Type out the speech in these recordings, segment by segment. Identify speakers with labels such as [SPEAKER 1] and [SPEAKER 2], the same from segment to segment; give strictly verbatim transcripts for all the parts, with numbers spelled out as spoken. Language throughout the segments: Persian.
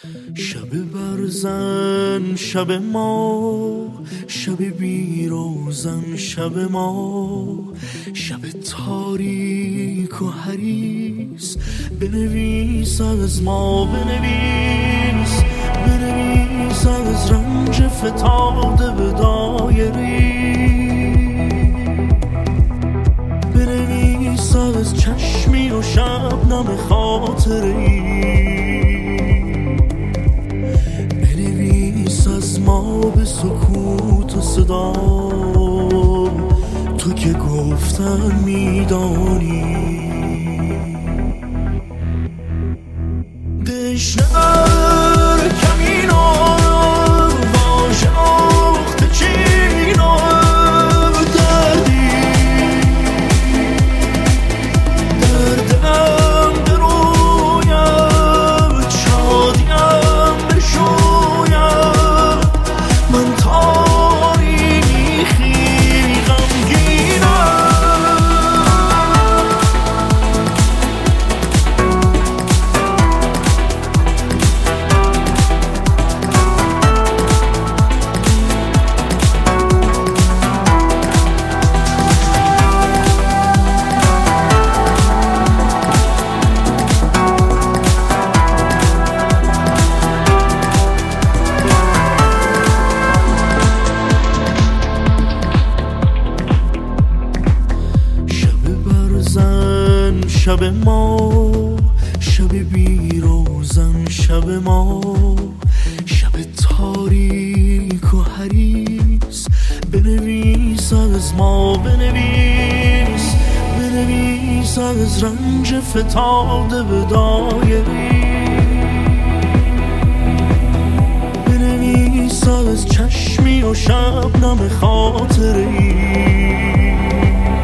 [SPEAKER 1] شب برزن شب ما، شب بیروزن شب ما، شب تاریک و حریص. بنویس از ما، بنویس بنویس از رنج فتاده به دایری، بنویس از چشمی و شبنم خاطری، از ما به سکوت و صدا. تو که گفتن میدانی دشنر کمینا واژه آخت چینا دردی دردم به رویم شادیم به شویم. من تاریخی غمگینم، شب ما، شب بیروزن شب ما، شب تاریک و حریص. بنویس از ما، بنویس بنویس از رنج فتاده به دایری، بنویس از چشمی و شبنم خاطری،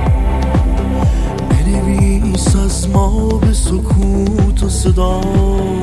[SPEAKER 1] از ما به سکوت و صدا.